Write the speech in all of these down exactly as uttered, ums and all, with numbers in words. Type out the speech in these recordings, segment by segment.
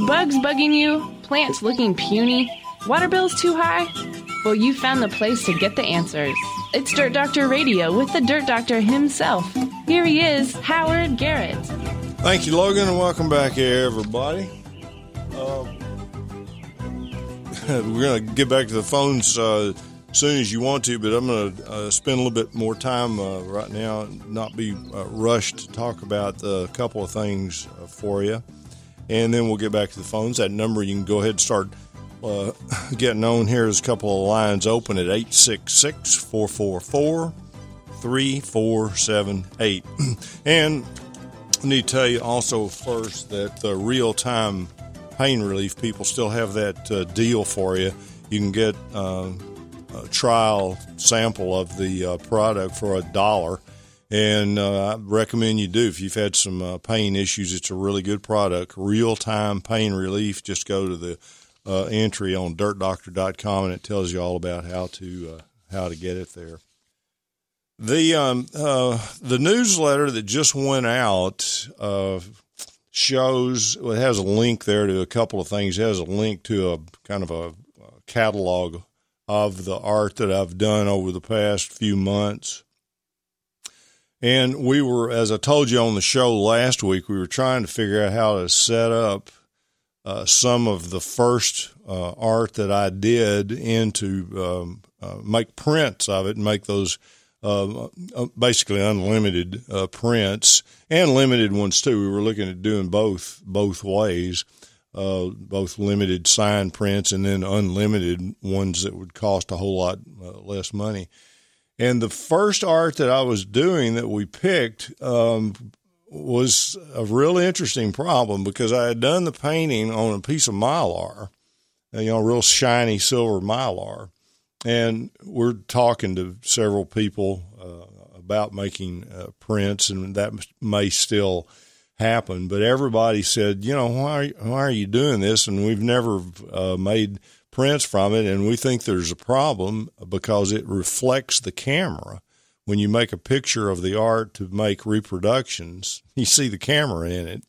Bugs bugging you? Plants looking puny? Water bills too high? Well, you found the place to get the answers. It's Dirt Doctor Radio with the Dirt Doctor himself. Here he is, Howard Garrett. Thank you, Logan, and welcome back, everybody. Uh, we're going to get back to the phones uh, as soon as you want to, but I'm going to uh, spend a little bit more time uh, right now, not be uh, rushed to talk about a couple of things uh, for you, and then we'll get back to the phones. That number, you can go ahead and start uh, getting on here. There's a couple of lines open at eight six six, four four four, three four seven eight. And I need to tell you also first that the real-time pain relief people still have that uh, deal for you. You can get uh, a trial sample of the uh, product for a dollar, and uh, I recommend you do. If you've had some uh, pain issues, it's a really good product. Real-time pain relief. Just go to the uh, entry on dirt doctor dot com, and it tells you all about how to uh, how to get it there. The um, uh, the newsletter that just went out uh, shows, well, it has a link there to a couple of things. It has a link to a kind of a catalog of the art that I've done over the past few months. And we were, as I told you on the show last week, we were trying to figure out how to set up uh, some of the first uh, art that I did into um, uh, make prints of it and make those Uh, basically unlimited uh, prints and limited ones too. We were looking at doing both both ways, uh, both limited signed prints and then unlimited ones that would cost a whole lot uh, less money. And the first art that I was doing that we picked um, was a really interesting problem because I had done the painting on a piece of Mylar, you know, real shiny silver Mylar. And we're talking to several people uh, about making uh, prints, and that may still happen. But everybody said, you know, why, why are you doing this? And we've never uh, made prints from it, and we think there's a problem because it reflects the camera. When you make a picture of the art to make reproductions, you see the camera in it.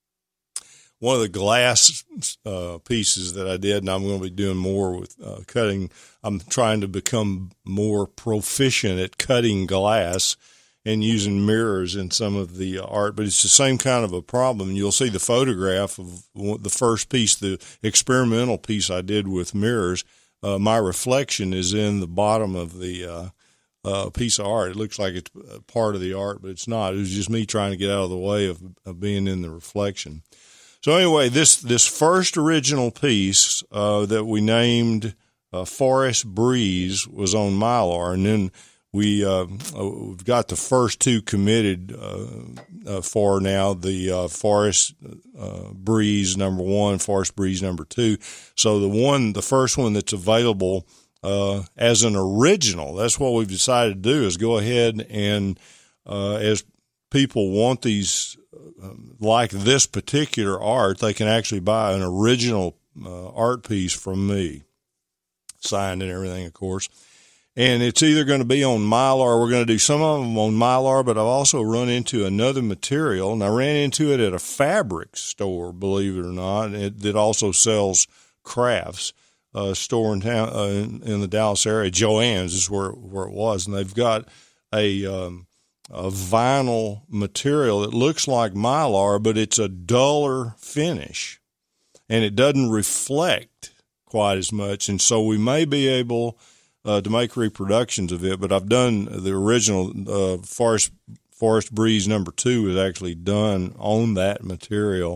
One of the glass uh, pieces that I did, and I'm going to be doing more with uh, cutting, I'm trying to become more proficient at cutting glass and using mirrors in some of the art, but it's the same kind of a problem. You'll see the photograph of the first piece, the experimental piece I did with mirrors. Uh, my reflection is in the bottom of the uh, uh, piece of art. It looks like it's part of the art, but it's not. It was just me trying to get out of the way of, of being in the reflection. So anyway, this, this first original piece uh, that we named uh, Forest Breeze was on Mylar, and then we, uh, we've got the first two committed uh, uh, for now, the uh, Forest uh, Breeze number one, Forest Breeze number two. So the one, the first one that's available uh, as an original, that's what we've decided to do, is go ahead and uh, as people want these Um, like this particular art, they can actually buy an original uh, art piece from me, signed and everything, of course. And it's either going to be on Mylar. We're going to do some of them on Mylar, but I've also run into another material, and I ran into it at a fabric store, believe it or not. It, it also sells crafts, a store in town uh, in, in the Dallas area. Joann's is where where it was, and they've got a um, a vinyl material that looks like Mylar, but it's a duller finish, and it doesn't reflect quite as much. And so we may be able uh, to make reproductions of it, but I've done the original uh, Forest, Forest Breeze number two is actually done on that material.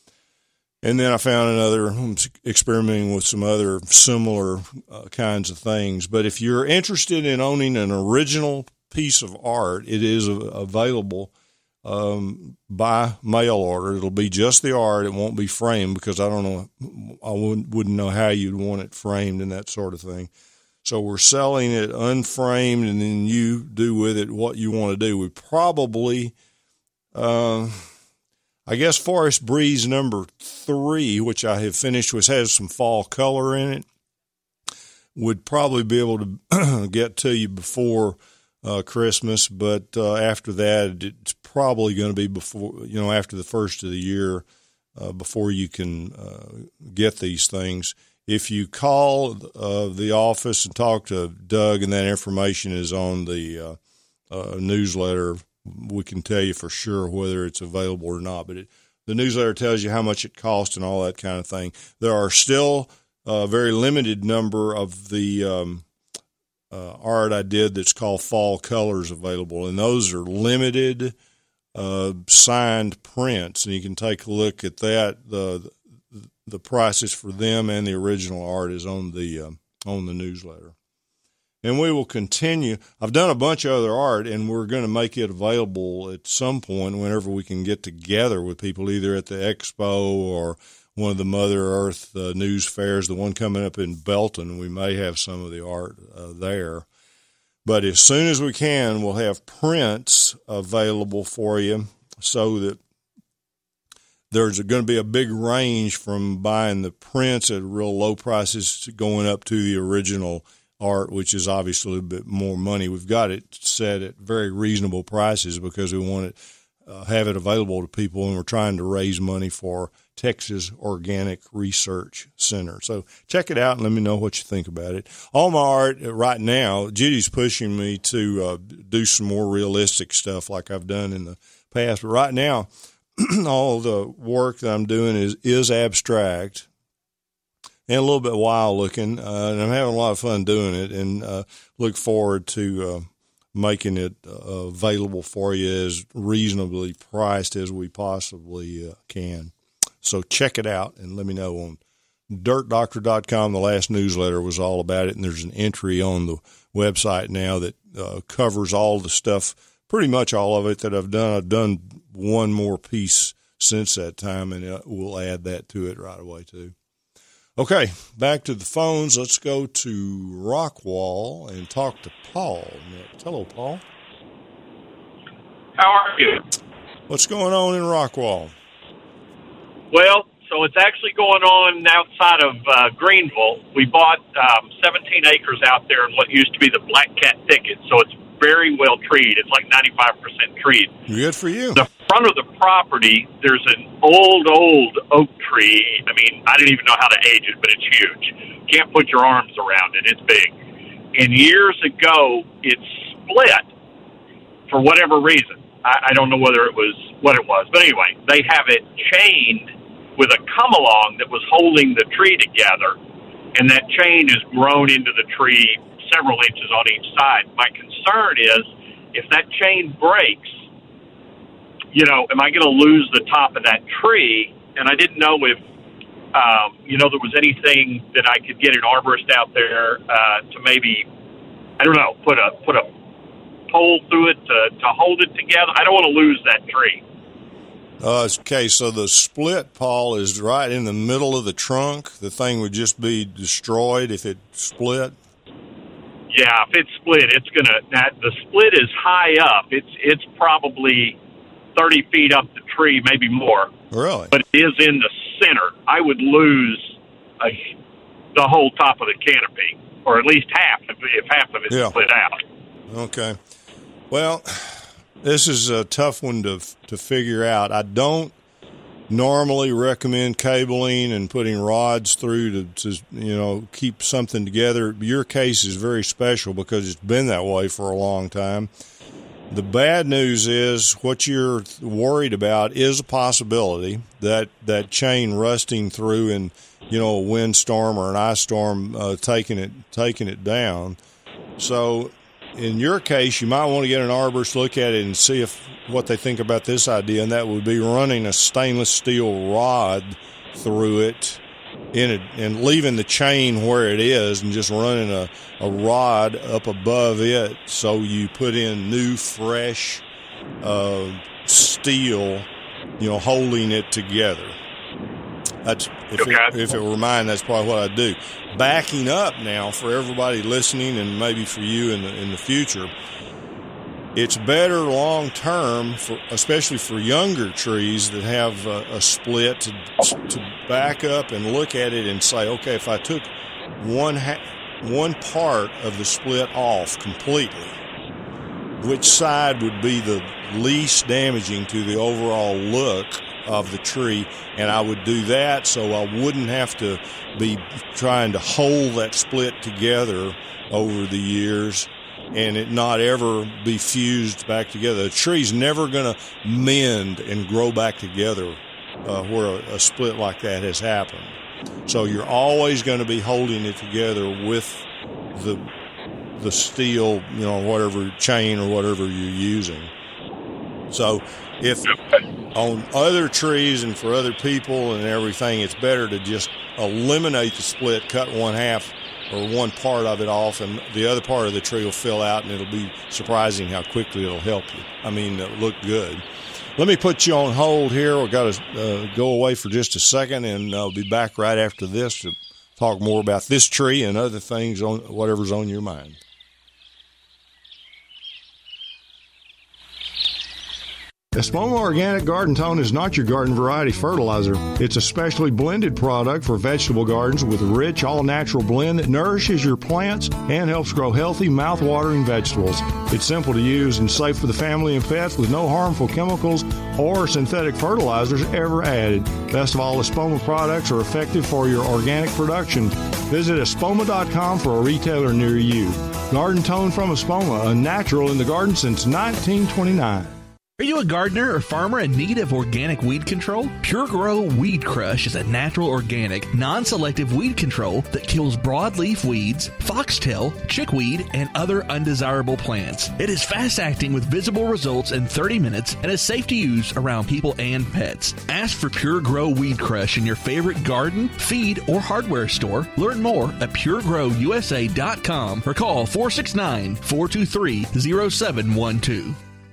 And then I found another, I'm experimenting with some other similar uh, kinds of things. But if you're interested in owning an original piece of art, it is available um, by mail order. It'll be just the art. It won't be framed because I don't know, I wouldn't, wouldn't know how you'd want it framed and that sort of thing. So we're selling it unframed, and then you do with it what you want to do. We probably, uh, I guess Forest Breeze number three, which I have finished, which has some fall color in it, would probably be able to get to you before Uh, Christmas, but uh, after that, it's probably going to be before, you know, after the first of the year, uh, before you can uh, get these things. If you call uh, the office and talk to Doug, and that information is on the uh, uh, newsletter, we can tell you for sure whether it's available or not. But it, the newsletter tells you how much it costs and all that kind of thing. There are still a very limited number of the um, uh, art I did that's called Fall Colors available, and those are limited uh, signed prints, and you can take a look at that. The the prices for them and the original art is on the uh, on the newsletter. And we will continue. I've done a bunch of other art, and we're going to make it available at some point whenever we can get together with people, either at the expo or one of the Mother Earth uh, news fairs, the one coming up in Belton. We may have some of the art uh, there. But as soon as we can, we'll have prints available for you so that there's going to be a big range from buying the prints at real low prices to going up to the original art, which is obviously a little bit more money. We've got it set at very reasonable prices because we want to uh, have it available to people, and we're trying to raise money for Texas Organic Research Center. So check it out and let me know what you think about it. All my art right now, Judy's pushing me to uh, do some more realistic stuff like I've done in the past. But right now, all the work that I'm doing is, is abstract and a little bit wild looking, uh, and I'm having a lot of fun doing it, and uh, look forward to uh, making it uh, available for you as reasonably priced as we possibly uh, can. So check it out and let me know on dirt doctor dot com. The last newsletter was all about it, and there's an entry on the website now that uh, covers all the stuff, pretty much all of it that I've done. I've done one more piece since that time, and we'll add that to it right away too. Okay, back to the phones. Let's go to Rockwall and talk to Paul next. Hello, Paul. How are you? What's going on in Rockwall? Well, so it's actually going on outside of uh, Greenville. We bought um, seventeen acres out there in what used to be the Black Cat Thicket, so it's very well treed. It's like ninety-five percent treed. Good for you. The front of the property, there's an old, old oak tree. I mean, I didn't even know how to age it, but it's huge. Can't put your arms around it. It's big. And years ago, it split for whatever reason. I, I don't know whether it was what it was. But anyway, they have it chained with a come-along that was holding the tree together, and that chain has grown into the tree several inches on each side. My concern is if that chain breaks, you know, am I going to lose the top of that tree? And I didn't know if, um, you know, there was anything that I could get an arborist out there uh, to maybe, I don't know, put a put a pole through it to, to hold it together. I don't want to lose that tree. Uh, okay, so the split, Paul, is right in the middle of the trunk. The thing would just be destroyed if it split. Yeah, if it's split, it's gonna. That the split is high up. It's it's probably thirty feet up the tree, maybe more. Really? But it is in the center. I would lose a, the whole top of the canopy, or at least half if, if half of it's yeah. split out. Okay. Well, this is a tough one to to figure out. I don't normally recommend cabling and putting rods through to, to you know, keep something together. Your case is very special because it's been that way for a long time. The bad news is what you're worried about is a possibility that that chain rusting through and, you know, a windstorm or an ice storm uh, taking it taking it down. So in your case, you might want to get an arborist to look at it and see if what they think about this idea, and that would be running a stainless steel rod through it in it and leaving the chain where it is and just running a, a rod up above it so you put in new, fresh uh, steel, you know, holding it together. That's if, okay. it, if it were mine, that's probably what I'd do. Backing up now for everybody listening, and maybe for you in the in the future, it's better long term, for especially for younger trees that have a, a split, to, to back up and look at it and say, okay, if I took one ha- one part of the split off completely, which side would be the least damaging to the overall look of the tree, and I would do that so I wouldn't have to be trying to hold that split together over the years and it not ever be fused back together. The tree's never going to mend and grow back together uh, where a, a split like that has happened. So you're always going to be holding it together with the the steel, you know, whatever chain or whatever you're using. So if on other trees and for other people and everything, it's better to just eliminate the split, cut one half or one part of it off, and the other part of the tree will fill out, and it'll be surprising how quickly it'll help you. I mean, it'll look good. Let me put you on hold here. We've got to uh, go away for just a second, and I'll be back right after this to talk more about this tree and other things, on whatever's on your mind. Espoma Organic Garden Tone is not your garden variety fertilizer. It's a specially blended product for vegetable gardens with a rich, all-natural blend that nourishes your plants and helps grow healthy, mouth-watering vegetables. It's simple to use and safe for the family and pets with no harmful chemicals or synthetic fertilizers ever added. Best of all, Espoma products are effective for your organic production. Visit espoma dot com for a retailer near you. Garden Tone from Espoma, a natural in the garden since nineteen twenty-nine. Are you a gardener or farmer in need of organic weed control? Pure Grow Weed Crush is a natural, organic, non-selective weed control that kills broadleaf weeds, foxtail, chickweed, and other undesirable plants. It is fast-acting with visible results in thirty minutes and is safe to use around people and pets. Ask for Pure Grow Weed Crush in your favorite garden, feed, or hardware store. Learn more at pure grow u s a dot com or call four six nine, four two three, zero seven one two.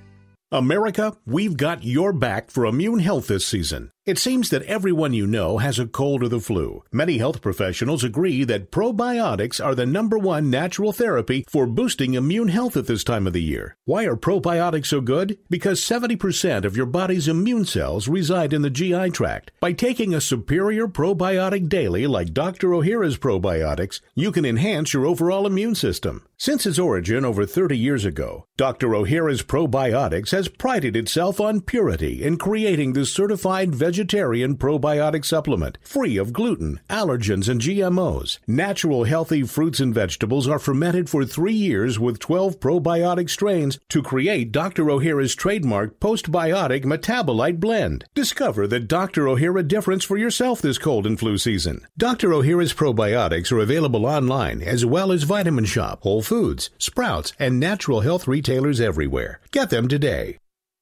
America, we've got your back for immune health this season. It seems that everyone you know has a cold or the flu. Many health professionals agree that probiotics are the number one natural therapy for boosting immune health at this time of the year. Why are probiotics so good? Because seventy percent of your body's immune cells reside in the G I tract. By taking a superior probiotic daily like Doctor Ohhira's probiotics, you can enhance your overall immune system. Since its origin over thirty years ago, Doctor Ohhira's probiotics has prided itself on purity in creating the certified vegetarian Vegetarian probiotic supplement, free of gluten, allergens, and G M Os. Natural, healthy fruits and vegetables are fermented for three years with twelve probiotic strains to create Doctor Ohhira's trademark postbiotic metabolite blend. Discover the Doctor Ohhira difference for yourself this cold and flu season. Doctor Ohhira's probiotics are available online as well as Vitamin Shop, Whole Foods, Sprouts, and natural health retailers everywhere. Get them today.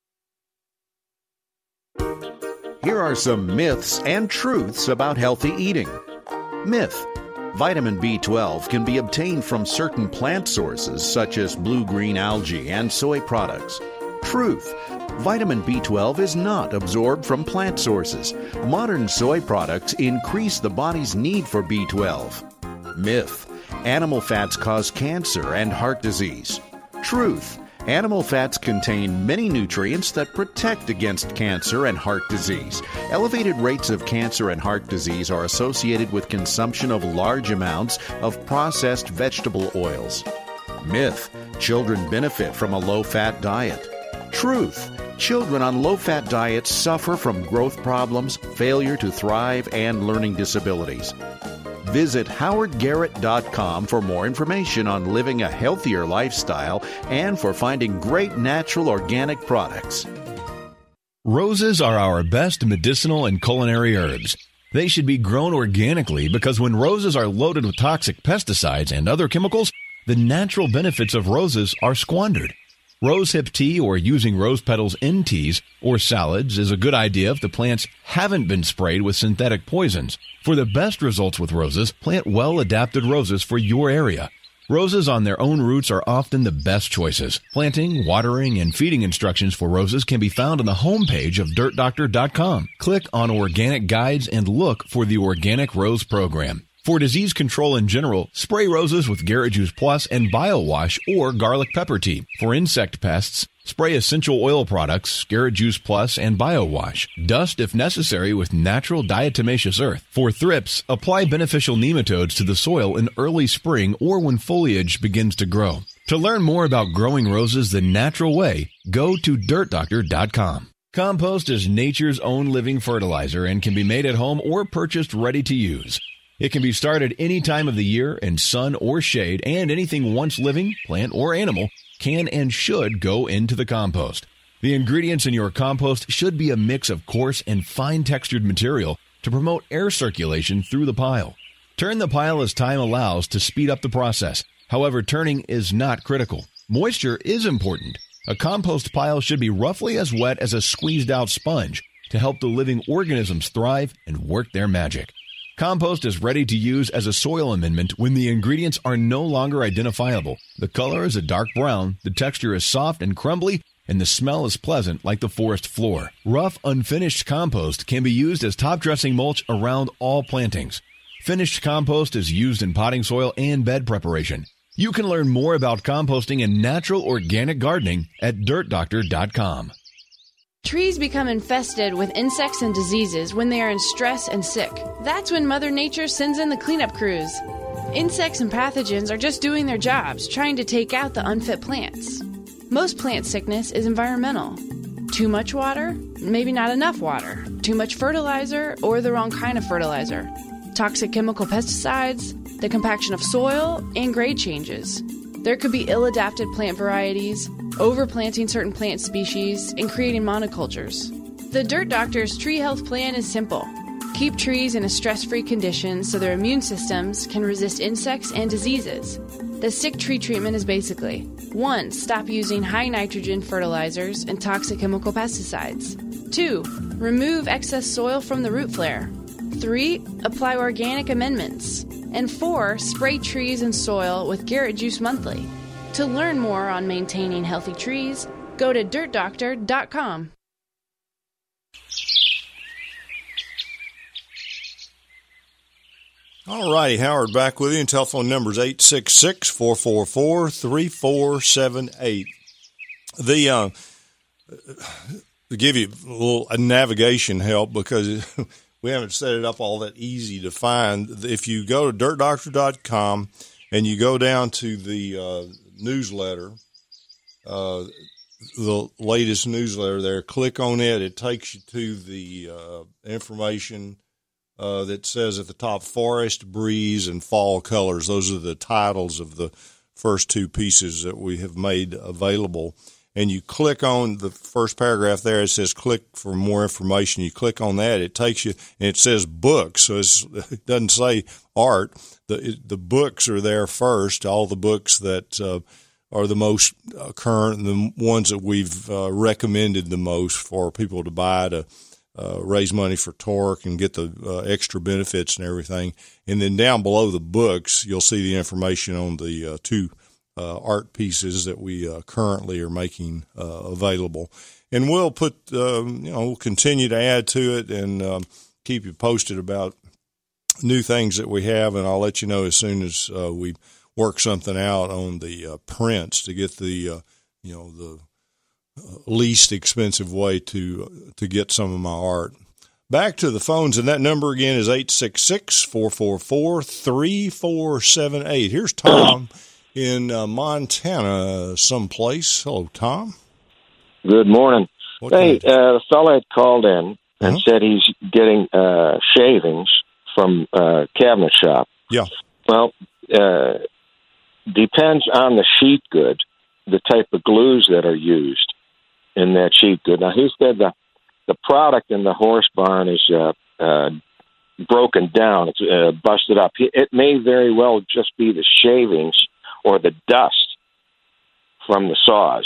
Here are some myths and truths about healthy eating. Myth: vitamin B twelve can be obtained from certain plant sources such as blue-green algae and soy products. Truth: vitamin B twelve is not absorbed from plant sources. Modern soy products increase the body's need for B twelve. Myth: animal fats cause cancer and heart disease. Truth: animal fats contain many nutrients that protect against cancer and heart disease. Elevated rates of cancer and heart disease are associated with consumption of large amounts of processed vegetable oils. Myth: children benefit from a low-fat diet. Truth: children on low-fat diets suffer from growth problems, failure to thrive, and learning disabilities. Visit howard garrett dot com for more information on living a healthier lifestyle and for finding great natural organic products. Roses are our best medicinal and culinary herbs. They should be grown organically because when roses are loaded with toxic pesticides and other chemicals, the natural benefits of roses are squandered. Rosehip tea or using rose petals in teas or salads is a good idea if the plants haven't been sprayed with synthetic poisons. For the best results with roses, plant well-adapted roses for your area. Roses on their own roots are often the best choices. Planting, watering, and feeding instructions for roses can be found on the homepage of dirt doctor dot com. Click on Organic Guides and look for the Organic Rose Program. For disease control in general, spray roses with Garrett Juice Plus and BioWash or garlic pepper tea. For insect pests, spray essential oil products, Garrett Juice Plus and BioWash. Dust if necessary with natural diatomaceous earth. For thrips, apply beneficial nematodes to the soil in early spring or when foliage begins to grow. To learn more about growing roses the natural way, go to dirt doctor dot com. Compost is nature's own living fertilizer and can be made at home or purchased ready to use. It can be started any time of the year in sun or shade, and anything once living, plant or animal, can and should go into the compost. The ingredients in your compost should be a mix of coarse and fine-textured material to promote air circulation through the pile. Turn the pile as time allows to speed up the process. However, turning is not critical. Moisture is important. A compost pile should be roughly as wet as a squeezed-out sponge to help the living organisms thrive and work their magic. Compost is ready to use as a soil amendment when the ingredients are no longer identifiable. The color is a dark brown, the texture is soft and crumbly, and the smell is pleasant like the forest floor. Rough, unfinished compost can be used as top-dressing mulch around all plantings. Finished compost is used in potting soil and bed preparation. You can learn more about composting and natural organic gardening at dirt doctor dot com. Trees become infested with insects and diseases when they are in stress and sick. That's when Mother Nature sends in the cleanup crews. Insects and pathogens are just doing their jobs, trying to take out the unfit plants. Most plant sickness is environmental. Too much water, maybe not enough water. Too much fertilizer or the wrong kind of fertilizer. Toxic chemical pesticides, the compaction of soil, and grade changes. There could be ill-adapted plant varieties, overplanting certain plant species, and creating monocultures. The Dirt Doctor's tree health plan is simple. Keep trees in a stress-free condition so their immune systems can resist insects and diseases. The sick tree treatment is basically: one. Stop using high-nitrogen fertilizers and toxic chemical pesticides. two. Remove excess soil from the root flare. three. Apply organic amendments. And four. Spray trees and soil with Garrett Juice Monthly. To learn more on maintaining healthy trees, go to dirt doctor dot com. All righty, Howard back with you, and telephone number is eight six six, four four four, three four seven eight. The, uh, to give you a little a navigation help, because we haven't set it up all that easy to find. If you go to dirt doctor dot com and you go down to the uh, newsletter, uh, the latest newsletter there, click on it. It takes you to the uh, information uh, that says at the top, Forest, Breeze, and Fall Colors. Those are the titles of the first two pieces that we have made available. And you click on the first paragraph there. It says click for more information. You click on that. It takes you, and it says books. So it's, it doesn't say art. The it, the books are there first, all the books that uh, are the most uh, current, the ones that we've uh, recommended the most for people to buy to uh, raise money for Torque and get the uh, extra benefits and everything. And then down below the books, you'll see the information on the uh, two Uh, art pieces that we uh, currently are making uh, available. And we'll put, um, you know, we'll continue to add to it and um, keep you posted about new things that we have. And I'll let you know as soon as uh, we work something out on the uh, prints to get the, uh, you know, the uh, least expensive way to, uh, to get some of my art. Back to the phones, and that number again is eight six six, four four four, three four seven eight. Here's Tom in uh, Montana someplace. Hello, Tom. Good morning. What hey, kind of- uh, the fella had called in and Uh-huh. said he's getting uh, shavings from uh, cabinet shop. Yeah. Well, uh, depends on the sheet good, the type of glues that are used in that sheet good. Now, he said the, the product in the horse barn is uh, uh, broken down. It's uh, busted up. It may very well just be the shavings or the dust from the saws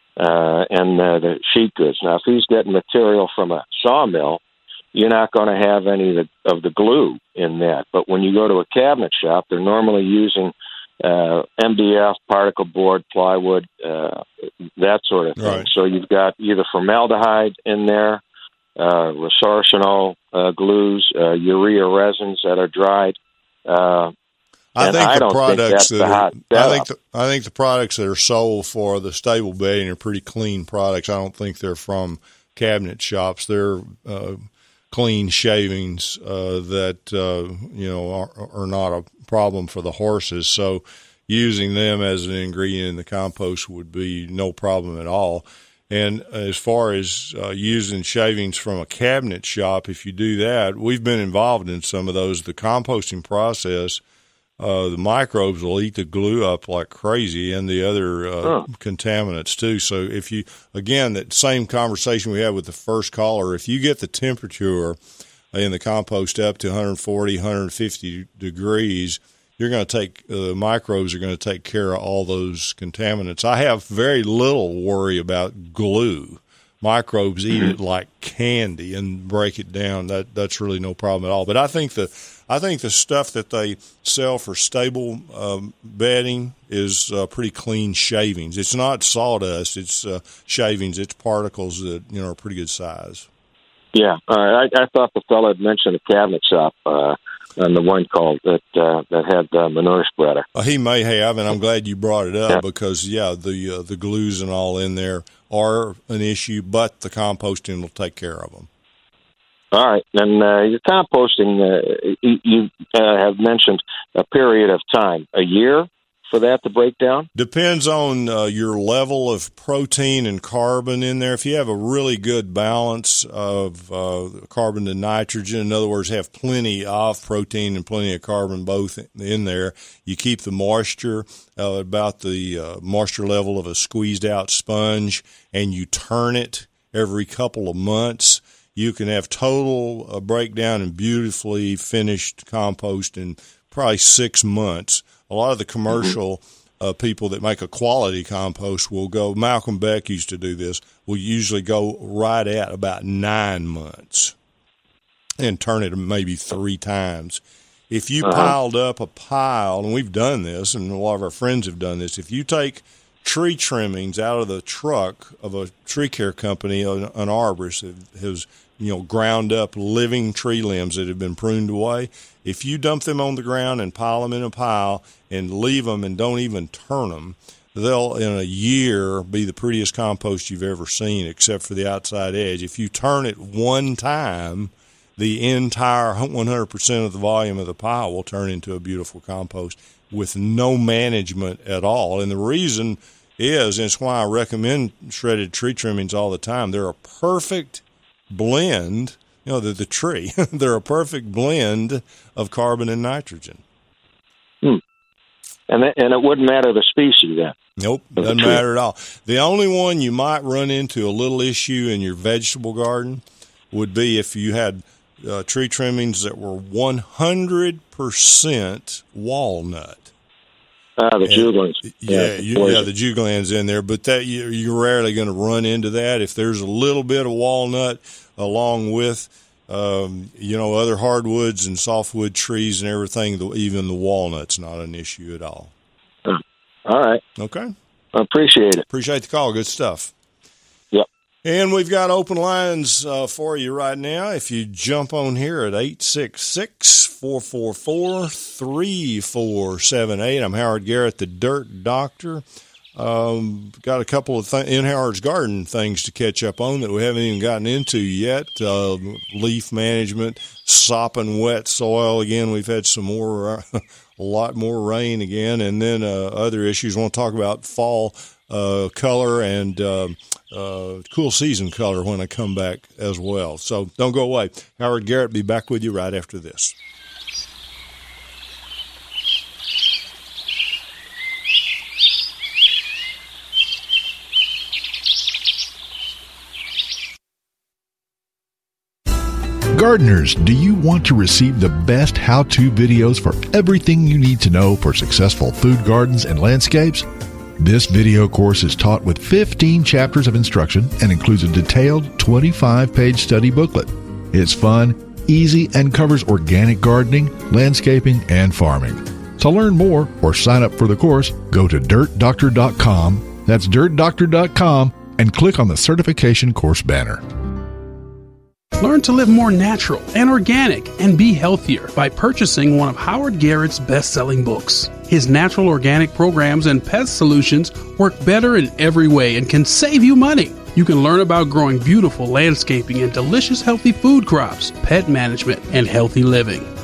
uh, and uh, the sheet goods. Now, if he's getting material from a sawmill, you're not going to have any of the, of the glue in that. But when you go to a cabinet shop, they're normally using uh, M D F, particle board, plywood, uh, that sort of thing. Right. So you've got either formaldehyde in there, uh, resorcinol uh, glues, uh, urea resins that are dried. Uh, I And think I the don't think products that's that the are, hot I think setup. the, I think the products that are sold for the stable bedding are pretty clean products. I don't think they're from cabinet shops. They're uh, clean shavings uh, that uh, you know are, are not a problem for the horses. So using them as an ingredient in the compost would be no problem at all. And as far as uh, using shavings from a cabinet shop, if you do that, we've been involved in some of those. The composting process, uh, the microbes will eat the glue up like crazy, and the other uh, oh. contaminants too. So if you, again, that same conversation we had with the first caller, if you get the temperature in the compost up to one forty, one fifty degrees, you're going to take uh, the microbes are going to take care of all those contaminants. I have very little worry about glue. Microbes eat it like candy and break it down. That that's really no problem at all. But I think the I think the stuff that they sell for stable um, bedding is uh, pretty clean shavings. It's not sawdust. It's uh, shavings. It's particles that you know are pretty good size. Yeah, uh, I, I thought the fellow had mentioned a cabinet shop. Uh, on the one call that uh, that had uh, manure spreader. Uh, he may have, and I'm glad you brought it up yeah. because, yeah, the uh, the glues and all in there are an issue, but the composting will take care of them. All right. And uh, your composting, uh, you, you uh, have mentioned a period of time, a year for that to break down? Depends on uh, your level of protein and carbon in there. If you have a really good balance of uh, carbon to nitrogen, in other words, have plenty of protein and plenty of carbon both in there, you keep the moisture uh, about the uh, moisture level of a squeezed out sponge, and you turn it every couple of months, you can have total uh, breakdown and beautifully finished compost in probably six months. A lot of the commercial uh, people that make a quality compost will go, Malcolm Beck used to do this, will usually go right at about nine months and turn it maybe three times. If you uh-huh. piled up a pile, and we've done this, and a lot of our friends have done this, if you take tree trimmings out of the truck of a tree care company, an, an arborist that has you know, ground up living tree limbs that have been pruned away, if you dump them on the ground and pile them in a pile and leave them and don't even turn them, they'll, in a year, be the prettiest compost you've ever seen, except for the outside edge. If you turn it one time, the entire one hundred percent of the volume of the pile will turn into a beautiful compost with no management at all. And the reason is, and it's why I recommend shredded tree trimmings all the time, they're a perfect blend, you know, the, the tree. They're a perfect blend of carbon and nitrogen. Hmm. And that, and it wouldn't matter the species then? Nope, doesn't matter at all. The only one you might run into a little issue in your vegetable garden would be if you had uh, tree trimmings that were one hundred percent walnut. Ah, the juglans. Yeah, yeah, you, yeah, the juglans in there, but that you, you're rarely going to run into that. If there's a little bit of walnut along with, um, you know, other hardwoods and softwood trees and everything, the, even the walnut's not an issue at all. Uh, all right. Okay. I appreciate it. Appreciate the call. Good stuff. Yep. And we've got open lines uh, for you right now. If you jump on here at eight six six, four four four, three four seven eight. I'm Howard Garrett, the Dirt Doctor. Um, got a couple of th- in Howard's Garden things to catch up on that we haven't even gotten into yet. Uh, leaf management, sopping wet soil. Again, we've had some more, uh, a lot more rain again. And then uh, other issues. I want to talk about fall uh, color and uh, uh, cool season color when I come back as well. So don't go away. Howard Garrett, be back with you right after this. Gardeners, do you want to receive the best how-to videos for everything you need to know for successful food gardens and landscapes? This video course is taught with fifteen chapters of instruction and includes a detailed twenty-five page study booklet. It's fun, easy, and covers organic gardening, landscaping, and farming. To learn more or sign up for the course, go to dirt doctor dot com. That's dirt doctor dot com and click on the certification course banner. Learn to live more natural and organic and be healthier by purchasing one of Howard Garrett's best-selling books. His natural organic programs and pest solutions work better in every way and can save you money. You can learn about growing beautiful landscaping and delicious healthy food crops, pet management, and healthy living.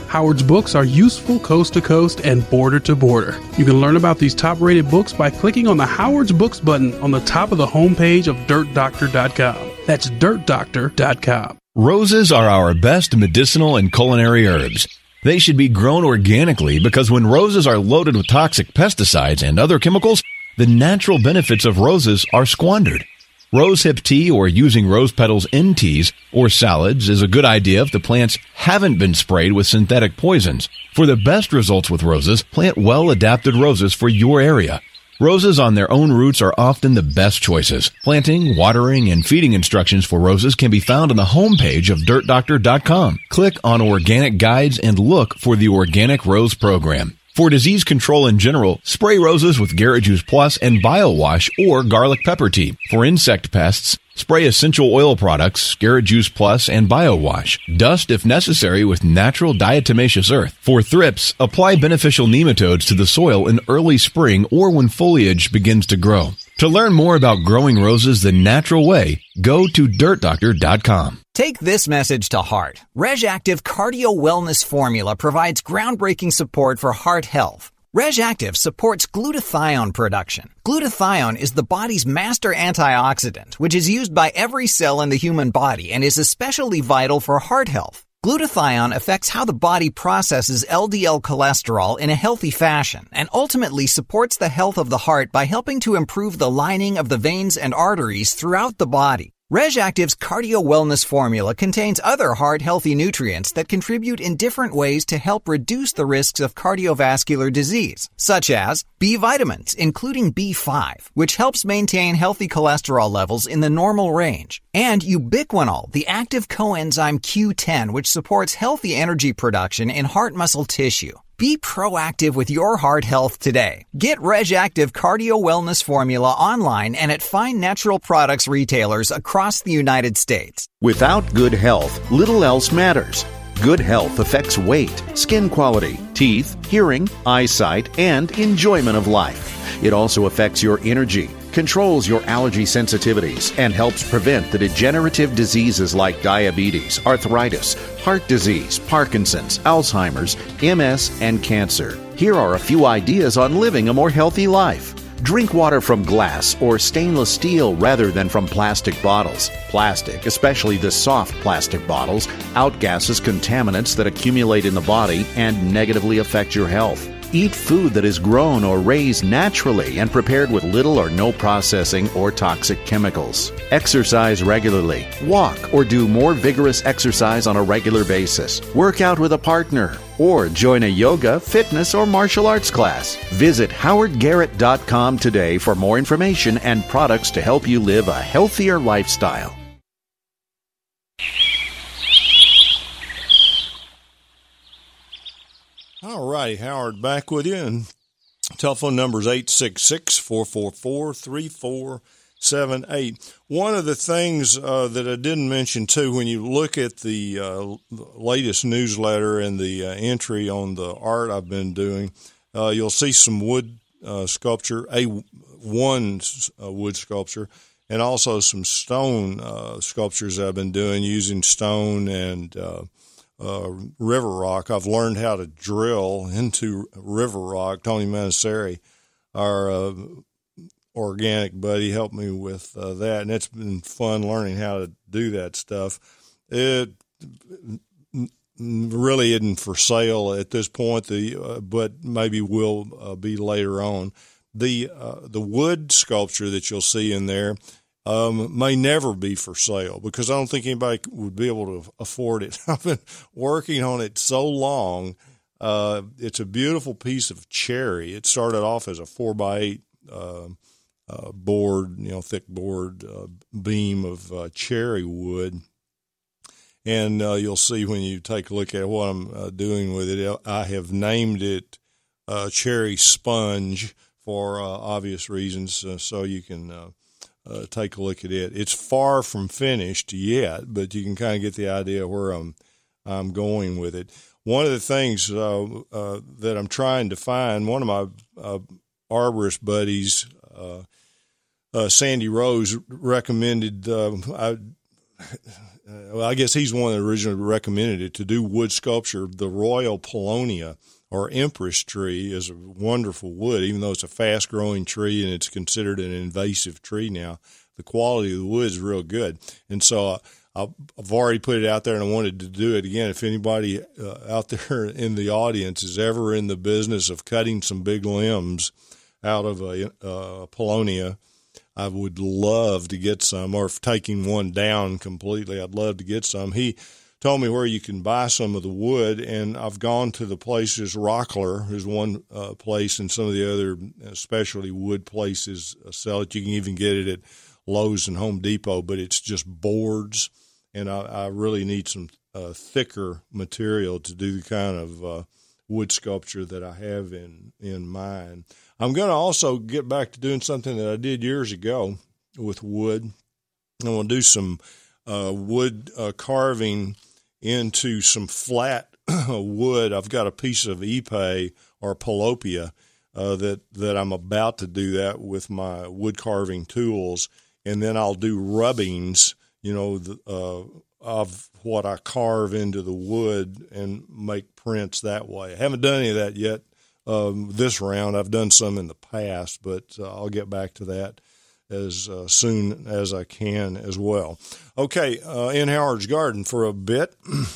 Howard's books are useful coast to coast and border to border. You can learn about these top-rated books by clicking on the Howard's Books button on the top of the homepage of dirt doctor dot com. That's dirt doctor dot com. Roses are our best medicinal and culinary herbs. They should be grown organically because when roses are loaded with toxic pesticides and other chemicals, the natural benefits of roses are squandered. Rosehip tea or using rose petals in teas or salads is a good idea if the plants haven't been sprayed with synthetic poisons. For the best results with roses, plant well-adapted roses for your area. Roses on their own roots are often the best choices. Planting, watering, and feeding instructions for roses can be found on the homepage of dirt doctor dot com. Click on Organic Guides and look for the Organic Rose Program. For disease control in general, spray roses with Garrett Juice Plus and BioWash or garlic pepper tea. For insect pests, spray essential oil products, Garrett Juice Plus and BioWash. Dust if necessary with natural diatomaceous earth. For thrips, apply beneficial nematodes to the soil in early spring or when foliage begins to grow. To learn more about growing roses the natural way, go to dirt doctor dot com. Take this message to heart. RegActive Cardio Wellness Formula provides groundbreaking support for heart health. RegActive supports glutathione production. Glutathione is the body's master antioxidant, which is used by every cell in the human body and is especially vital for heart health. Glutathione affects how the body processes L D L cholesterol in a healthy fashion and ultimately supports the health of the heart by helping to improve the lining of the veins and arteries throughout the body. RegActive's Cardio Wellness Formula contains other heart-healthy nutrients that contribute in different ways to help reduce the risks of cardiovascular disease, such as B vitamins, including B five, which helps maintain healthy cholesterol levels in the normal range, and ubiquinol, the active coenzyme Q ten, which supports healthy energy production in heart muscle tissue. Be proactive with your heart health today. Get RegActive Cardio Wellness Formula online and at fine natural products retailers across the United States. Without good health, little else matters. Good health affects weight, skin quality, teeth, hearing, eyesight, and enjoyment of life. It also affects your energy, controls your allergy sensitivities, and helps prevent the degenerative diseases like diabetes, arthritis, heart disease, Parkinson's, Alzheimer's, M S, and cancer. Here are a few ideas on living a more healthy life. Drink water from glass or stainless steel rather than from plastic bottles. Plastic, especially the soft plastic bottles, outgasses contaminants that accumulate in the body and negatively affect your health. Eat food that is grown or raised naturally and prepared with little or no processing or toxic chemicals. Exercise regularly. Walk or do more vigorous exercise on a regular basis. Work out with a partner or join a yoga, fitness, or martial arts class. Visit howard garrett dot com today for more information and products to help you live a healthier lifestyle. All righty, Howard back with you. And telephone number is eight six six, four four four, three four seven eight. One of the things uh, that I didn't mention, too, when you look at the uh, latest newsletter and the uh, entry on the art I've been doing, uh, you'll see some wood uh, sculpture, a one uh, wood sculpture, and also some stone uh, sculptures I've been doing using stone and uh Uh, river rock. I've learned how to drill into river rock. Tony Manaseri, our uh, organic buddy, helped me with uh, that, and it's been fun learning how to do that stuff. It really isn't for sale at this point, the uh, but maybe will uh, be later on. The uh, the wood sculpture that you'll see in there Um, may never be for sale because I don't think anybody would be able to afford it. I've been working on it so long. Uh, it's a beautiful piece of cherry. It started off as a four by eight uh, uh, board, you know, thick board uh, beam of uh, cherry wood. And uh, you'll see when you take a look at what I'm uh, doing with it, I have named it uh, Cherry Sponge for uh, obvious reasons, uh, so you can uh, Uh, take a look at it. It's far from finished yet, but you can kind of get the idea where I'm I'm going with it. One of the things uh, uh, that I'm trying to find, one of my uh, arborist buddies, uh, uh, Sandy Rose, recommended uh, I well, I guess he's one that originally recommended it, to do wood sculpture. The Royal Paulownia or Empress tree is a wonderful wood, even though it's a fast-growing tree and it's considered an invasive tree now. The quality of the wood is real good. And so uh, I've already put it out there, and I wanted to do it again. If anybody uh, out there in the audience is ever in the business of cutting some big limbs out of a uh, Paulownia, I would love to get some, or if taking one down completely, I'd love to get some. He told me where you can buy some of the wood, and I've gone to the places. Rockler is one uh, place, and some of the other specialty wood places sell it. You can even get it at Lowe's and Home Depot, but it's just boards, and I, I really need some uh, thicker material to do the kind of uh, wood sculpture that I have in, in mind. I'm going to also get back to doing something that I did years ago with wood. I'm going to do some uh, wood uh, carving into some flat wood. I've got a piece of Ipe or Palopia uh, that, that I'm about to do that with my wood carving tools, and then I'll do rubbings, you know, the, uh, of what I carve into the wood and make prints that way. I haven't done any of that yet. Um, this round. I've done some in the past, but uh, I'll get back to that as uh, soon as I can as well. Okay, uh, in Howard's Garden for a bit.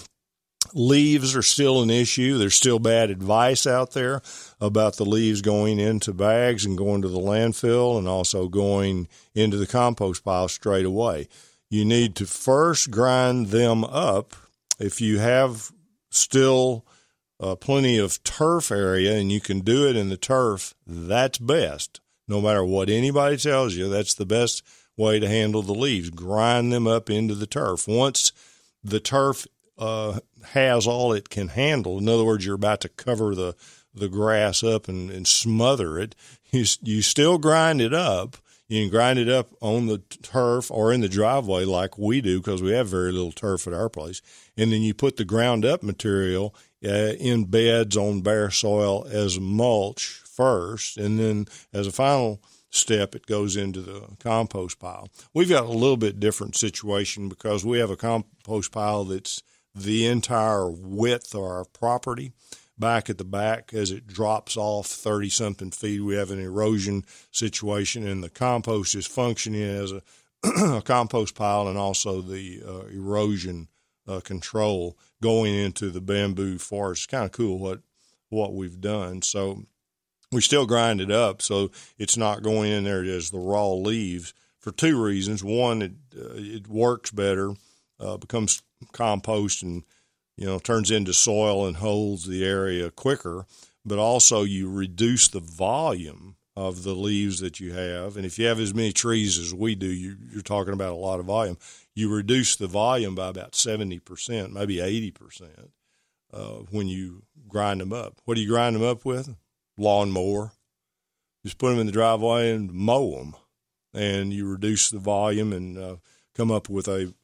Leaves are still an issue. There's still bad advice out there about the leaves going into bags and going to the landfill and also going into the compost pile straight away. You need to first grind them up. If you have still Uh, plenty of turf area, and you can do it in the turf, that's best. No matter what anybody tells you, that's the best way to handle the leaves. Grind them up into the turf. Once the turf uh, has all it can handle, in other words, you're about to cover the, the grass up and, and smother it, you, you still grind it up. You can grind it up on the turf or in the driveway like we do, because we have very little turf at our place. And then you put the ground up material uh, in beds on bare soil as mulch first. And then as a final step, it goes into the compost pile. We've got a little bit different situation because we have a compost pile that's the entire width of our property. Back at the back, as it drops off thirty-something feet, we have an erosion situation, and the compost is functioning as a, a compost pile and also the uh, erosion uh, control going into the bamboo forest. It's kind of cool what, what we've done. So we still grind it up so it's not going in there as the raw leaves for two reasons. One, it, uh, it works better, uh, becomes compost and you know, turns into soil and holds the area quicker, but also you reduce the volume of the leaves that you have. And if you have as many trees as we do, you, you're talking about a lot of volume. You reduce the volume by about seventy percent, maybe eighty percent uh, when you grind them up. What do you grind them up with? Lawnmower. Just put them in the driveway and mow them, and you reduce the volume and uh, come up with a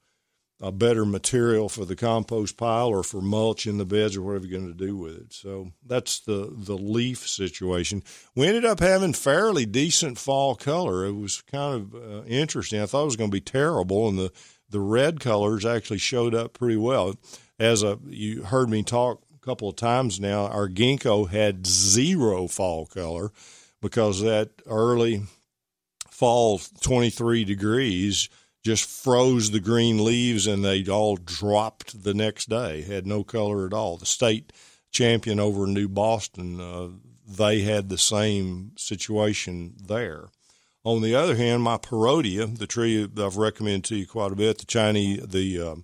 a better material for the compost pile or for mulch in the beds or whatever you're going to do with it. So that's the, the leaf situation. We ended up having fairly decent fall color. It was kind of uh, interesting. I thought it was going to be terrible, and the, the red colors actually showed up pretty well. As a, you heard me talk a couple of times now, our ginkgo had zero fall color because that early fall twenty-three degrees just froze the green leaves, and they all dropped the next day, had no color at all. The state champion over in New Boston, uh, they had the same situation there. On the other hand, my Perodia, the tree that I've recommended to you quite a bit, the Chinese, the uh,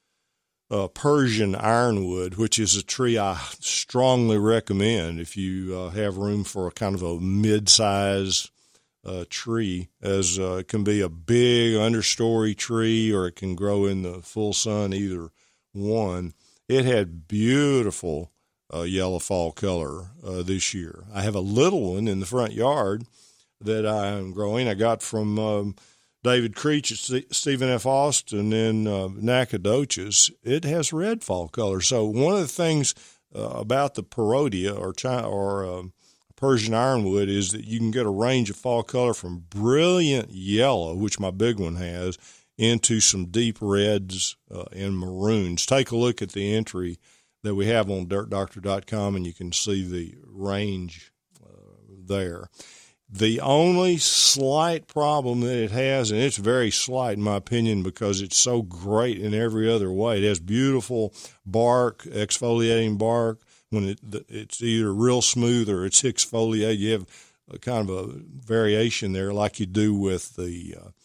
uh, Persian ironwood, which is a tree I strongly recommend if you uh, have room for a kind of a mid-size Uh, tree, as uh, it can be a big understory tree or it can grow in the full sun, either one. It had beautiful uh, yellow fall color uh, this year. I have a little one in the front yard that I am growing. I got from um, David Creech at St- Stephen F. Austin in uh, Nacogdoches. It has red fall color. So one of the things uh, about the Perodia or China, or um, Persian ironwood is that you can get a range of fall color from brilliant yellow, which my big one has, into some deep reds uh, and maroons. Take a look at the entry that we have on dirt doctor dot com, and you can see the range uh, there. The only slight problem that it has, and it's very slight in my opinion because it's so great in every other way. It has beautiful bark, exfoliating bark. When it, it's either real smooth or it's exfoliated, you have a kind of a variation there like you do with the uh,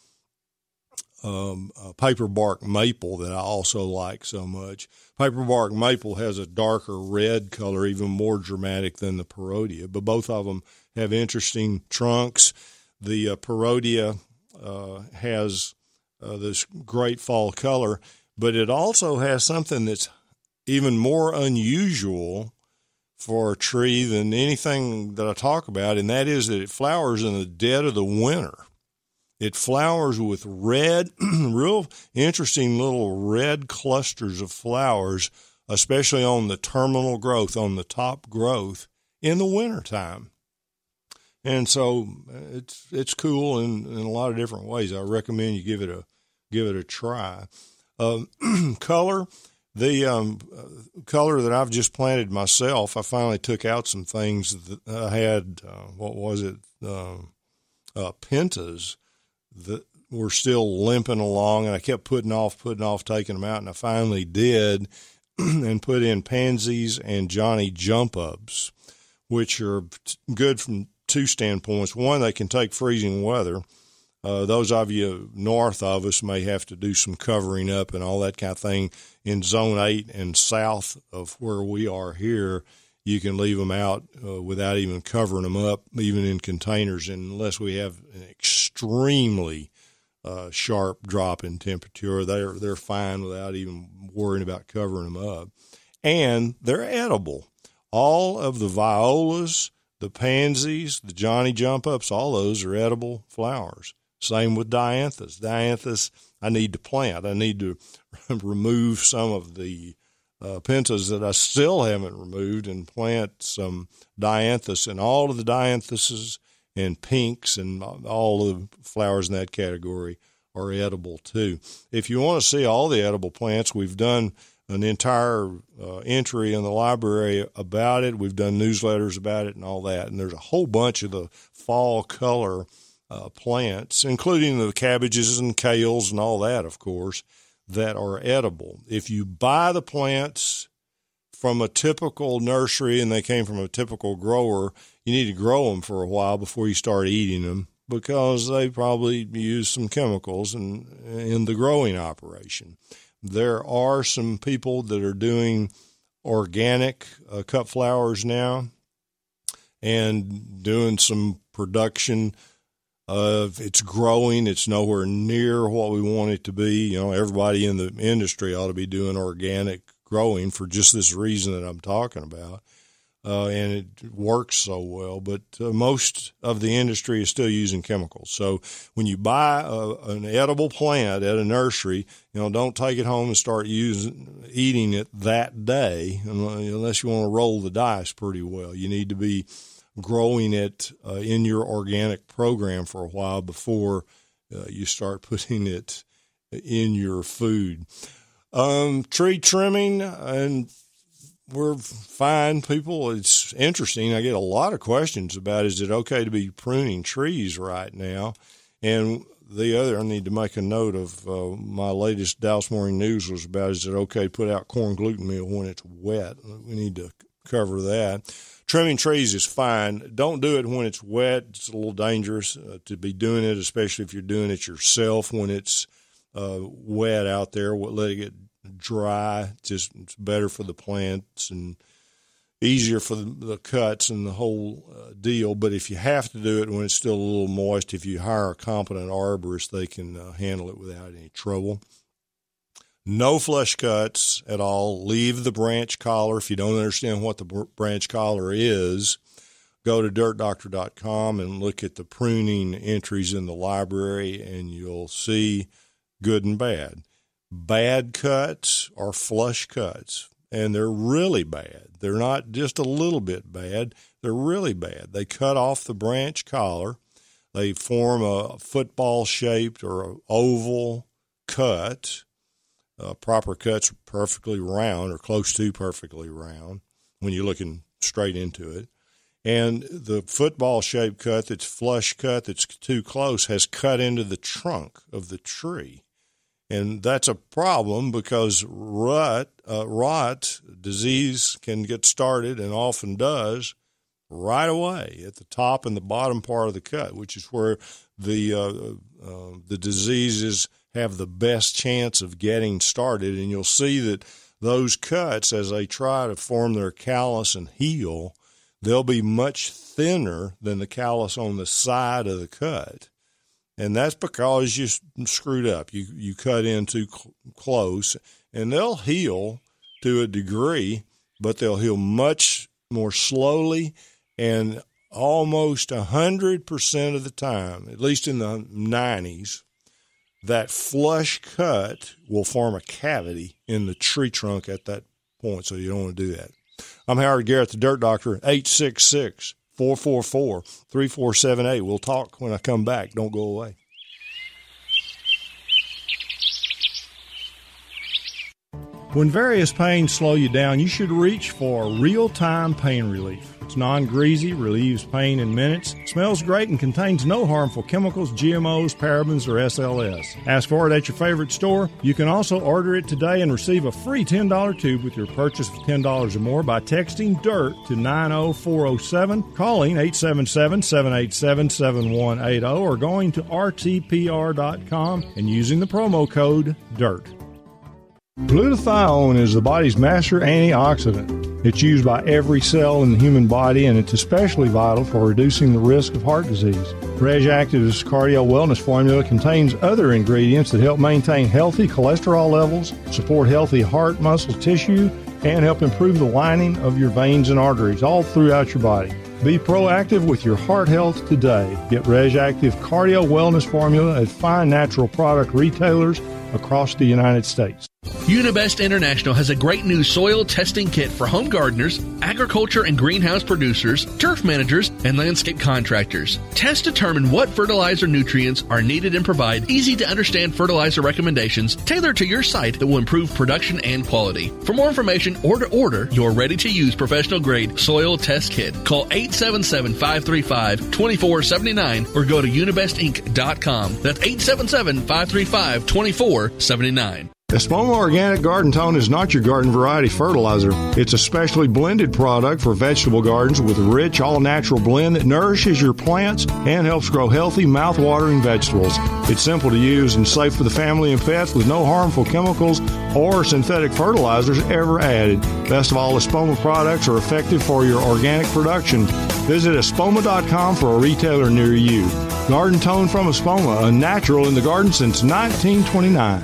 Um, uh, paper bark maple that I also like so much. Paper bark maple has a darker red color, even more dramatic than the Perodia, but both of them have interesting trunks. The uh, Perodia uh, has uh, this great fall color, but it also has something that's even more unusual for a tree than anything that I talk about, and that is that it flowers in the dead of the winter. It flowers with red, real interesting little red clusters of flowers, especially on the terminal growth, on the top growth in the wintertime. And so it's it's cool in, in a lot of different ways. I recommend you give it a give it a try. Uh, color, the um, color that I've just planted myself, I finally took out some things that I had, uh, what was it, uh, uh, pentas, that were still limping along, and I kept putting off, putting off, taking them out, and I finally did, and put in pansies and Johnny jump-ups, which are good from two standpoints. One, they can take freezing weather. Uh, those of you north of us may have to do some covering up and all that kind of thing. In Zone eight and south of where we are here, you can leave them out uh, without even covering them up, even in containers, unless we have an extremely uh, sharp drop in temperature. They're they're fine without even worrying about covering them up. And they're edible. All of the violas, the pansies, the Johnny jump-ups, all those are edible flowers. Same with dianthus. Dianthus, I need to plant. I need to remove some of the Uh, pentas that I still haven't removed and plant some dianthus, and all of the dianthuses and pinks and all the flowers in that category are edible too. If you want to see all the edible plants, we've done an entire uh, entry in the library about it. We've done newsletters about it and all that, and there's a whole bunch of the fall color uh, plants, including the cabbages and kales and all that, of course, that are edible. If you buy the plants from a typical nursery and they came from a typical grower, you need to grow them for a while before you start eating them, because they probably use some chemicals in, in the growing operation. There are some people that are doing organic uh, cut flowers now and doing some production. Uh, it's growing. It's nowhere near what we want it to be. You know, everybody in the industry ought to be doing organic growing for just this reason that I'm talking about. Uh, and it works so well, but uh, most of the industry is still using chemicals. So when you buy a, an edible plant at a nursery, you know, don't take it home and start using, eating it that day, unless you want to roll the dice pretty well. You need to be growing it uh, in your organic program for a while before uh, you start putting it in your food. Um, tree trimming, and we're fine, people. It's interesting. I get a lot of questions about, is it okay to be pruning trees right now? And the other, I need to make a note of uh, my latest Dallas Morning News was about, is it okay to put out corn gluten meal when it's wet? We need to cover that. Trimming trees is fine. Don't do it when it's wet. It's a little dangerous uh, to be doing it, especially if you're doing it yourself when it's uh, wet out there. Let it get dry. Just it's better for the plants and easier for the, the cuts and the whole uh, deal. But if you have to do it when it's still a little moist, if you hire a competent arborist, they can uh, handle it without any trouble. No flush cuts at all. Leave the branch collar. If you don't understand what the branch collar is, go to dirt doctor dot com and look at the pruning entries in the library, and you'll see good and bad. Bad cuts are flush cuts, and they're really bad. They're not just a little bit bad. They're really bad. They cut off the branch collar. They form a football-shaped or an oval cut. Uh, proper cut's perfectly round or close to perfectly round when you're looking straight into it. And the football-shaped cut that's flush cut that's too close has cut into the trunk of the tree. And that's a problem because rut, uh, rot, disease can get started and often does right away at the top and the bottom part of the cut, which is where the uh, uh, the diseases have the best chance of getting started. And you'll see that those cuts, as they try to form their callus and heal, they'll be much thinner than the callus on the side of the cut. And that's because you screwed up. You you cut in too cl- close, and they'll heal to a degree, but they'll heal much more slowly and almost one hundred percent of the time, at least in the nineties, that flush cut will form a cavity in the tree trunk at that point, so you don't want to do that. I'm Howard Garrett, the Dirt Doctor, eight six six, four four four, three four seven eight. We'll talk when I come back. Don't go away. When various pains slow you down, you should reach for real-time pain relief. It's non-greasy, relieves pain in minutes, smells great, and contains no harmful chemicals, G M Os, parabens, or S L S. Ask for it at your favorite store. You can also order it today and receive a free ten dollar tube with your purchase of ten dollars or more by texting DIRT to nine oh four oh seven, calling eight seven seven, seven eight seven, seven one eight zero, or going to R T P R dot com and using the promo code DIRT. Glutathione is the body's master antioxidant. It's used by every cell in the human body, and it's especially vital for reducing the risk of heart disease. Reg Active's Cardio Wellness Formula contains other ingredients that help maintain healthy cholesterol levels, support healthy heart muscle tissue, and help improve the lining of your veins and arteries all throughout your body. Be proactive with your heart health today. Get Reg Active Cardio Wellness Formula at fine natural product retailers across the United States. Unibest International has a great new soil testing kit for home gardeners, agriculture and greenhouse producers, turf managers, and landscape contractors. Test determine what fertilizer nutrients are needed and provide easy-to-understand fertilizer recommendations tailored to your site that will improve production and quality. For more information or to order your ready-to-use professional-grade soil test kit, call eight seven seven, five three five, two four seven nine or go to unibest inc dot com. That's eight seven seven, five three five, two four seven nine. Espoma Organic Garden Tone is not your garden variety fertilizer. It's a specially blended product for vegetable gardens with a rich, all-natural blend that nourishes your plants and helps grow healthy, mouth-watering vegetables. It's simple to use and safe for the family and pets with no harmful chemicals or synthetic fertilizers ever added. Best of all, Espoma products are effective for your organic production. Visit espoma dot com for a retailer near you. Garden Tone from Espoma, a natural in the garden since nineteen twenty-nine.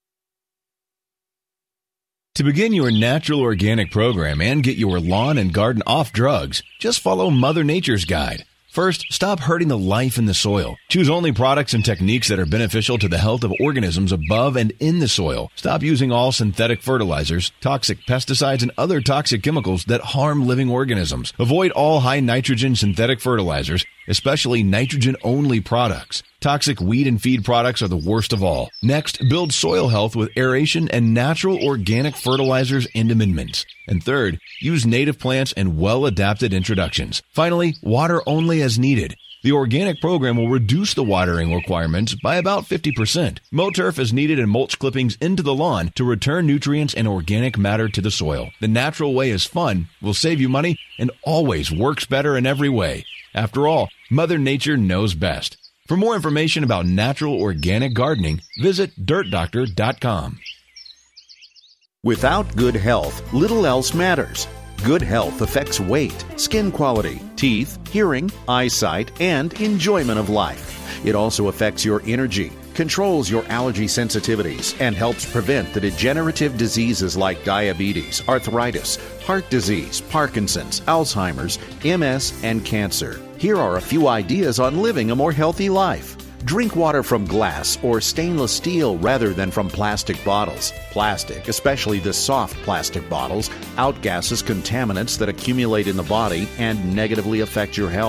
To begin your natural organic program and get your lawn and garden off drugs, just follow Mother Nature's guide. First, stop hurting the life in the soil. Choose only products and techniques that are beneficial to the health of organisms above and in the soil. Stop using all synthetic fertilizers, toxic pesticides, and other toxic chemicals that harm living organisms. Avoid all high nitrogen synthetic fertilizers, especially nitrogen-only products. Toxic weed and feed products are the worst of all. Next, build soil health with aeration and natural organic fertilizers and amendments. And third, use native plants and well-adapted introductions. Finally, water only as needed. The organic program will reduce the watering requirements by about fifty percent. Mow turf as needed and mulch clippings into the lawn to return nutrients and organic matter to the soil. The natural way is fun, will save you money, and always works better in every way. After all, Mother Nature knows best. For more information about natural organic gardening, visit dirt doctor dot com. Without good health, little else matters. Good health affects weight, skin quality, teeth, hearing, eyesight, and enjoyment of life. It also affects your energy, controls your allergy sensitivities, and helps prevent the degenerative diseases like diabetes, arthritis, heart disease, Parkinson's, Alzheimer's, M S, and cancer. Here are a few ideas on living a more healthy life. Drink water from glass or stainless steel rather than from plastic bottles. Plastic, especially the soft plastic bottles, outgasses contaminants that accumulate in the body and negatively affect your health.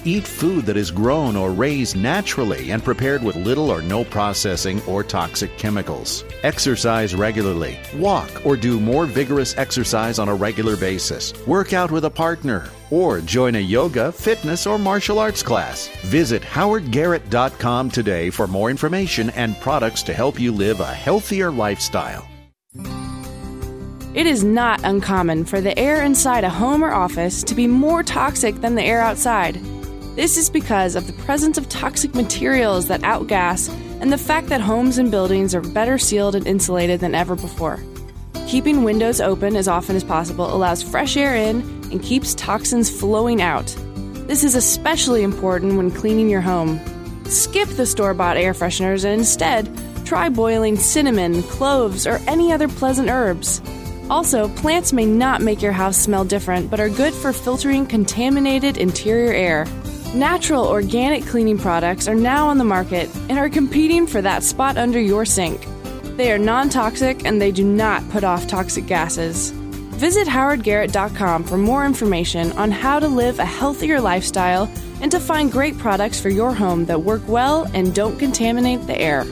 Eat food that is grown or raised naturally and prepared with little or no processing or toxic chemicals. Exercise regularly. Walk or do more vigorous exercise on a regular basis. Work out with a partner. Or join a yoga, fitness, or martial arts class. Visit howard garrett dot com today for more information and products to help you live a healthier lifestyle. It is not uncommon for the air inside a home or office to be more toxic than the air outside. This is because of the presence of toxic materials that outgas and the fact that homes and buildings are better sealed and insulated than ever before. Keeping windows open as often as possible allows fresh air in and keeps toxins flowing out. This is especially important when cleaning your home. Skip the store-bought air fresheners and instead try boiling cinnamon, cloves, or any other pleasant herbs. Also, plants may not make your house smell different, but are good for filtering contaminated interior air. Natural organic cleaning products are now on the market and are competing for that spot under your sink. They are non-toxic and they do not put off toxic gases. Visit howard garrett dot com for more information on how to live a healthier lifestyle and to find great products for your home that work well and don't contaminate the air.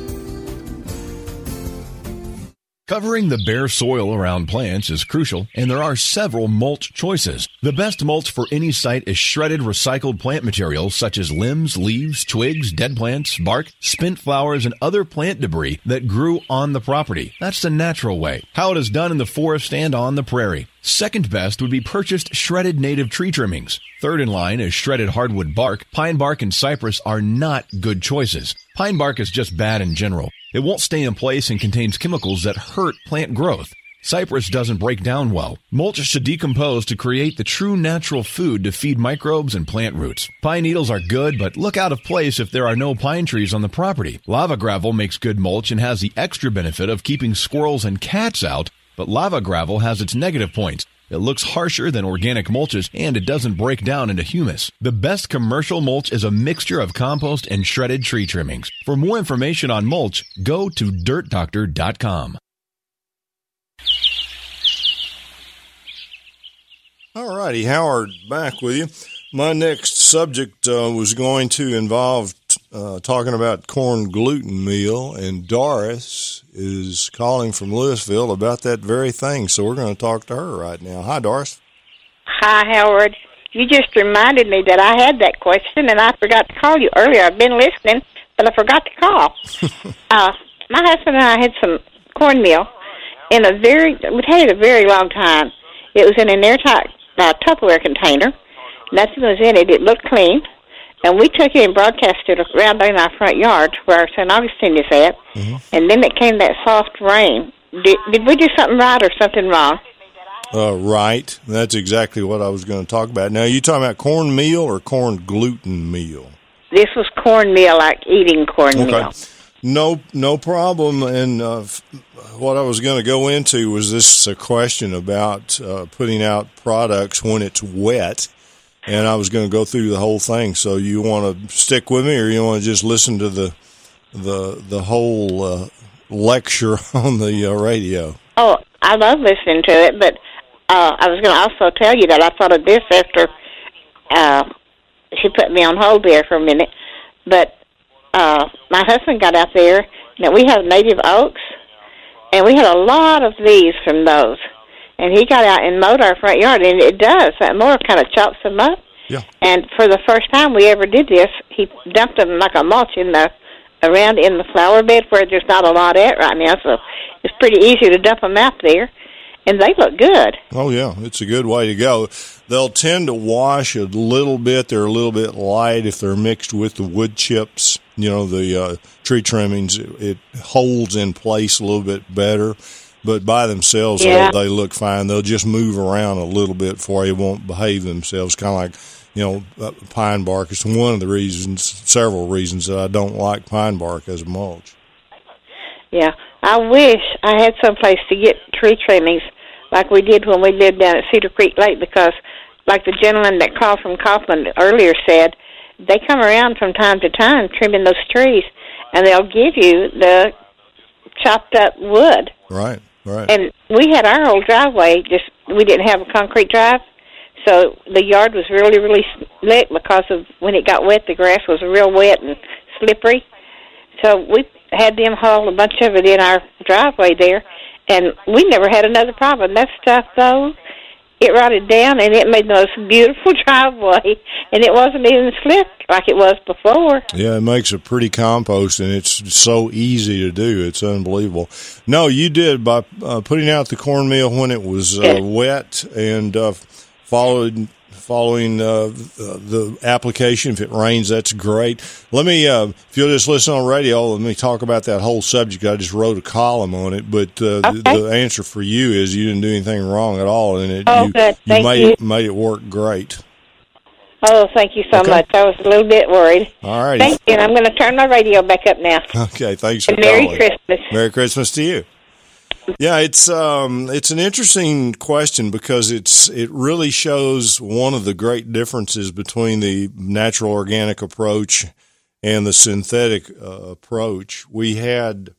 Covering the bare soil around plants is crucial, and there are several mulch choices. The best mulch for any site is shredded recycled plant materials such as limbs, leaves, twigs, dead plants, bark, spent flowers, and other plant debris that grew on the property. That's the natural way, how it is done in the forest and on the prairie. Second best would be purchased shredded native tree trimmings. Third in line is shredded hardwood bark. Pine bark and cypress are not good choices. Pine bark is just bad in general. It won't stay in place and contains chemicals that hurt plant growth. Cypress doesn't break down well. Mulch should decompose to create the true natural food to feed microbes and plant roots. Pine needles are good, but look out of place if there are no pine trees on the property. Lava gravel makes good mulch and has the extra benefit of keeping squirrels and cats out, but lava gravel has its negative points. It looks harsher than organic mulches, and it doesn't break down into humus. The best commercial mulch is a mixture of compost and shredded tree trimmings. For more information on mulch, go to dirt doctor dot com. All righty, Howard, back with you. My next subject uh, was going to involve uh, talking about corn gluten meal, and Doris is calling from Louisville about that very thing, so we're going to talk to her right now. Hi, Doris. Hi, Howard. You just reminded me that I had that question, and I forgot to call you earlier. I've been listening, but I forgot to call. uh, my husband and I had some cornmeal in a very, we'd had it a very long time. It was in an airtight uh, Tupperware container. Nothing was in it. It looked clean. And we took it and broadcast it around in our front yard where our Saint Augustine is at. Mm-hmm. And then it came that soft rain. Did, did we do something right or something wrong? Uh, right. That's exactly what I was going to talk about. Now, are you talking about cornmeal or corn gluten meal? This was cornmeal, like eating cornmeal. Okay. No, no problem. And uh, f- what I was going to go into was this a question about uh, putting out products when it's wet. And I was going to go through the whole thing. So you want to stick with me, or you want to just listen to the the the whole uh, lecture on the uh, radio? Oh, I love listening to it, but uh, I was going to also tell you that I thought of this after uh, she put me on hold there for a minute. But uh, my husband got out there. Now, we have native oaks, and we had a lot of leaves from those. And he got out and mowed our front yard, and it does. That mower kind of chops them up. Yeah. And for the first time we ever did this, he dumped them like a mulch in the around in the flower bed where there's not a lot at right now, so it's pretty easy to dump them out there. And they look good. Oh, yeah. It's a good way to go. They'll tend to wash a little bit. They're a little bit light if they're mixed with the wood chips, you know, the uh, tree trimmings. It, it holds in place a little bit better. But by themselves, yeah. they, they look fine. They'll just move around a little bit before they won't behave themselves, kind of like, you know, uh, pine bark. It's one of the reasons, several reasons that I don't like pine bark as a mulch. Yeah. I wish I had some place to get tree trimmings like we did when we lived down at Cedar Creek Lake, because like the gentleman that called from Kaufman earlier said, they come around from time to time trimming those trees, and they'll give you the chopped up wood. Right. Right. And we had our old driveway, just we didn't have a concrete drive, So the yard was really, really slick because of when it got wet, the grass was real wet and slippery. So we had them haul a bunch of it in our driveway there, and we never had another problem. That stuff, though, it rotted down, and it made the most beautiful driveway, and it wasn't even slick like it was before. Yeah, it makes a pretty compost, and it's so easy to do. It's unbelievable. No, you did by uh, putting out the cornmeal when it was uh, Yes. wet and uh, followed following uh, the application. If it rains, that's great. Let me, uh, if you'll just listen on radio, let me talk about that whole subject. I just wrote a column on it, but uh, Okay. the, the answer for you is you didn't do anything wrong at all, and it, Oh, you, good. you Thank made you. it made it work great. Oh, thank you so Okay. much. I was a little bit worried. All right. Thank you, and I'm going to turn my radio back up now. Okay, thanks for And Merry calling. Christmas. Merry Christmas to you. Yeah, it's um, it's an interesting question because it's it really shows one of the great differences between the natural organic approach and the synthetic uh, approach. We had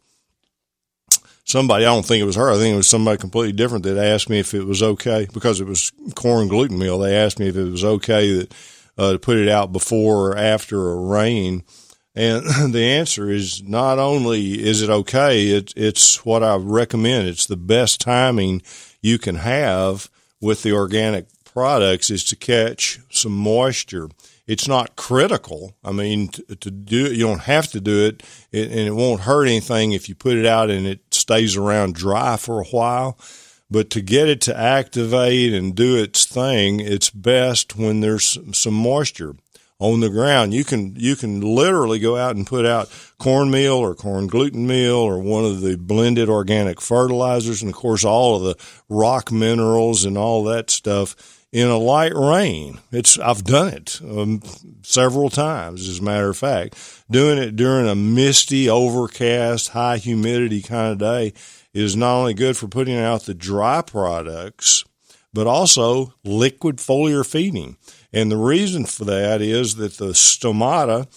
somebody, I don't think it was her, I think it was somebody completely different that asked me if it was okay, because it was corn gluten meal, they asked me if it was okay that uh, to put it out before or after a rain. And the answer is not only is it okay, it, it's what I recommend. It's the best timing you can have with the organic products is to catch some moisture. It's not critical. I mean, to, to do it, you don't have to do it, and it won't hurt anything if you put it out and it stays around dry for a while. But to get it to activate and do its thing, it's best when there's some moisture on the ground. You can you can literally go out and put out cornmeal or corn gluten meal or one of the blended organic fertilizers, and of course all of the rock minerals and all that stuff in a light rain. It's I've done it um, several times, as a matter of fact. Doing it during a misty, overcast, high humidity kind of day is not only good for putting out the dry products, but also liquid foliar feeding. And the reason for that is that the stomata,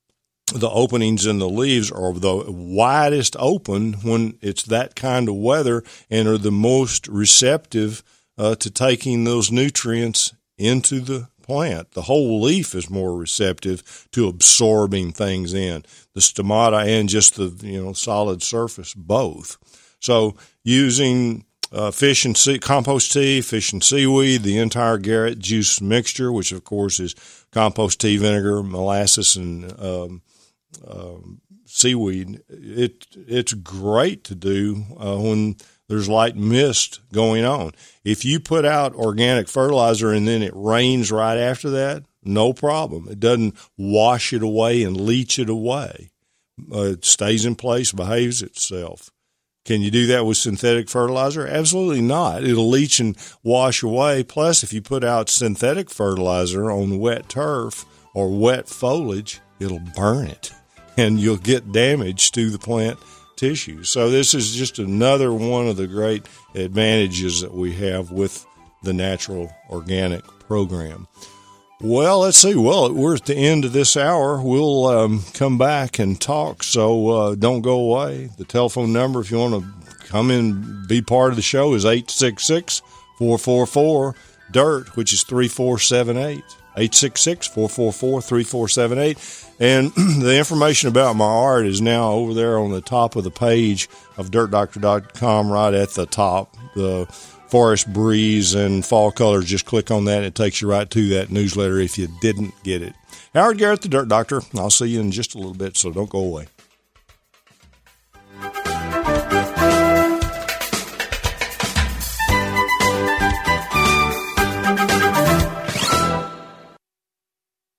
the openings in the leaves, are the widest open when it's that kind of weather and are the most receptive uh, to taking those nutrients into the plant. The whole leaf is more receptive to absorbing things in, the stomata and just the you know solid surface, both. So using Uh, fish and sea, compost tea, fish and seaweed, the entire Garrett juice mixture, which of course is compost tea, vinegar, molasses, and um, um, seaweed. It it's great to do uh, when there's light mist going on. If you put out organic fertilizer and then it rains right after that, no problem. It doesn't wash it away and leach it away. Uh, it stays in place, behaves itself. Can you do that with synthetic fertilizer? Absolutely not. It'll leach and wash away. Plus, if you put out synthetic fertilizer on wet turf or wet foliage, it'll burn it, and you'll get damage to the plant tissue. So this is just another one of the great advantages that we have with the natural organic program. Well, let's see. Well, we're at the end of this hour. We'll um, come back and talk, so uh, don't go away. The telephone number, if you want to come in and be part of the show, is eight six six, four four four, D I R T, which is three four seven eight. eight six six, four four four, three four seven eight. And the information about my art is now over there on the top of the page of dirt doctor dot com, right at the top. The Forest Breeze and Fall Colors, just click on that and it takes you right to that newsletter if you didn't get it. Howard Garrett, the Dirt Doctor. I'll see you in just a little bit, so don't go away.